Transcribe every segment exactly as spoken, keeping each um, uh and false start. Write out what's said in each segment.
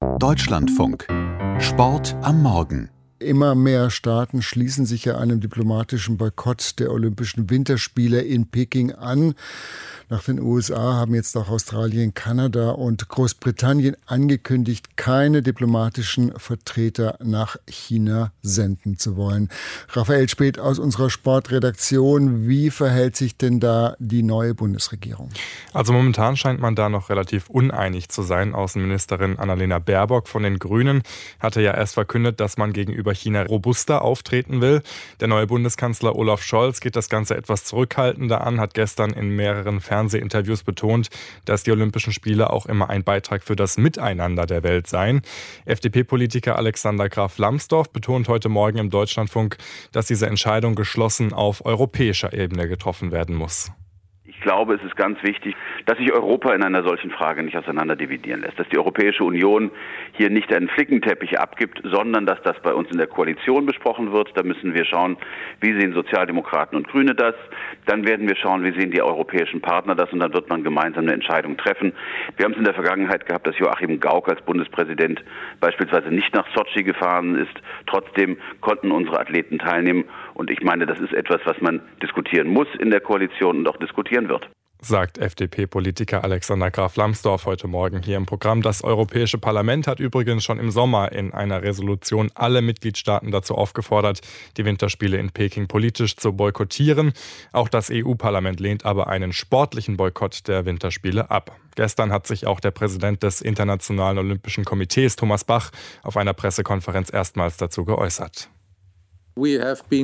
Deutschlandfunk. Sport am Morgen. Immer mehr Staaten schließen sich ja einem diplomatischen Boykott der Olympischen Winterspiele in Peking an. Nach den U S A haben jetzt auch Australien, Kanada und Großbritannien angekündigt, keine diplomatischen Vertreter nach China senden zu wollen. Raphael Späth aus unserer Sportredaktion, wie verhält sich denn da die neue Bundesregierung? Also momentan scheint man da noch relativ uneinig zu sein. Außenministerin Annalena Baerbock von den Grünen hatte ja erst verkündet, dass man gegenüber China robuster auftreten will. Der neue Bundeskanzler Olaf Scholz geht das Ganze etwas zurückhaltender an, hat gestern in mehreren Fernsehinterviews betont, dass die Olympischen Spiele auch immer ein Beitrag für das Miteinander der Welt seien. F D P-Politiker Alexander Graf Lambsdorff betont heute Morgen im Deutschlandfunk, dass diese Entscheidung geschlossen auf europäischer Ebene getroffen werden muss. Ich glaube, es ist ganz wichtig, dass sich Europa in einer solchen Frage nicht auseinanderdividieren lässt, dass die Europäische Union hier nicht einen Flickenteppich abgibt, sondern dass das bei uns in der Koalition besprochen wird. Da müssen wir schauen, wie sehen Sozialdemokraten und Grüne das. Dann werden wir schauen, wie sehen die europäischen Partner das, und dann wird man gemeinsam eine Entscheidung treffen. Wir haben es in der Vergangenheit gehabt, dass Joachim Gauck als Bundespräsident beispielsweise nicht nach Sotschi gefahren ist. Trotzdem konnten unsere Athleten teilnehmen. Und ich meine, das ist etwas, was man diskutieren muss in der Koalition und auch diskutieren wird. Sagt F D P-Politiker Alexander Graf Lambsdorff heute Morgen hier im Programm. Das Europäische Parlament hat übrigens schon im Sommer in einer Resolution alle Mitgliedstaaten dazu aufgefordert, die Winterspiele in Peking politisch zu boykottieren. Auch das E U-Parlament lehnt aber einen sportlichen Boykott der Winterspiele ab. Gestern hat sich auch der Präsident des Internationalen Olympischen Komitees, Thomas Bach, auf einer Pressekonferenz erstmals dazu geäußert. Wir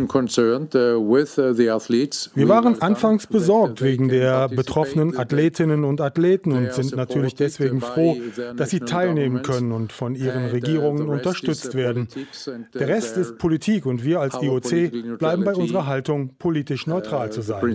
waren anfangs besorgt wegen der betroffenen Athletinnen und Athleten und sind natürlich deswegen froh, dass sie teilnehmen können und von ihren Regierungen unterstützt werden. Der Rest ist Politik und wir als I O C bleiben bei unserer Haltung, politisch neutral zu sein.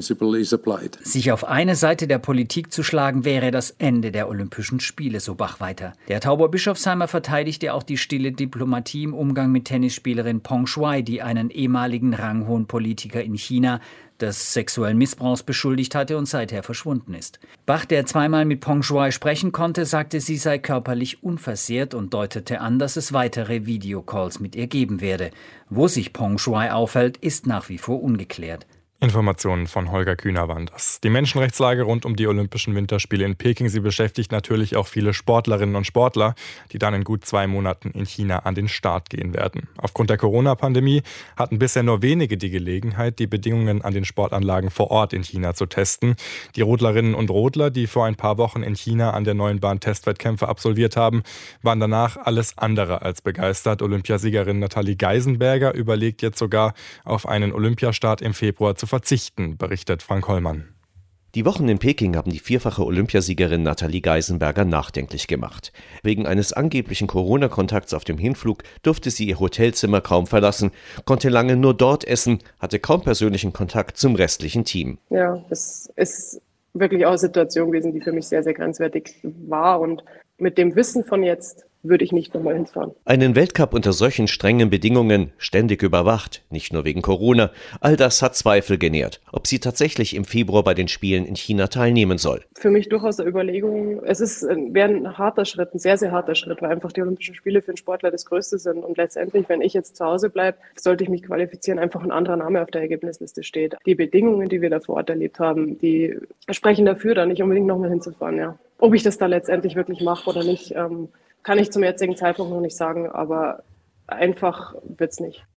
Sich auf eine Seite der Politik zu schlagen, wäre das Ende der Olympischen Spiele, so Bach weiter. Der Tauber-Bischofsheimer verteidigte auch die stille Diplomatie im Umgang mit Tennisspielerin Peng Shuai, die einen ehemaligen ranghohen Politiker in China des sexuellen Missbrauchs beschuldigt hatte und seither verschwunden ist. Bach, der zweimal mit Peng Shuai sprechen konnte, sagte, sie sei körperlich unversehrt und deutete an, dass es weitere Videocalls mit ihr geben werde. Wo sich Peng Shuai aufhält, ist nach wie vor ungeklärt. Informationen von Holger Kühner waren das. Die Menschenrechtslage rund um die Olympischen Winterspiele in Peking, sie beschäftigt natürlich auch viele Sportlerinnen und Sportler, die dann in gut zwei Monaten in China an den Start gehen werden. Aufgrund der Corona-Pandemie hatten bisher nur wenige die Gelegenheit, die Bedingungen an den Sportanlagen vor Ort in China zu testen. Die Rodlerinnen und Rodler, die vor ein paar Wochen in China an der neuen Bahn Testwettkämpfe absolviert haben, waren danach alles andere als begeistert. Olympiasiegerin Nathalie Geisenberger überlegt jetzt sogar, auf einen Olympiastart im Februar zu verzichten, berichtet Frank Hollmann. Die Wochen in Peking haben die vierfache Olympiasiegerin Nathalie Geisenberger nachdenklich gemacht. Wegen eines angeblichen Corona-Kontakts auf dem Hinflug durfte sie ihr Hotelzimmer kaum verlassen, konnte lange nur dort essen, hatte kaum persönlichen Kontakt zum restlichen Team. Ja, es ist wirklich auch eine Situation gewesen, die für mich sehr, sehr grenzwertig war, und mit dem Wissen von jetzt würde ich nicht nochmal hinfahren. Einen Weltcup unter solchen strengen Bedingungen, ständig überwacht, nicht nur wegen Corona, all das hat Zweifel genährt, ob sie tatsächlich im Februar bei den Spielen in China teilnehmen soll. Für mich durchaus eine Überlegung. Es ist, wäre ein harter Schritt, ein sehr, sehr harter Schritt, weil einfach die Olympischen Spiele für einen Sportler das Größte sind. Und letztendlich, wenn ich jetzt zu Hause bleibe, sollte ich mich qualifizieren, einfach ein anderer Name auf der Ergebnisliste steht. Die Bedingungen, die wir da vor Ort erlebt haben, die sprechen dafür, da nicht unbedingt nochmal hinzufahren. Ja. Ob ich das da letztendlich wirklich mache oder nicht, ähm, kann ich zum jetzigen Zeitpunkt noch nicht sagen, aber einfach wird's nicht.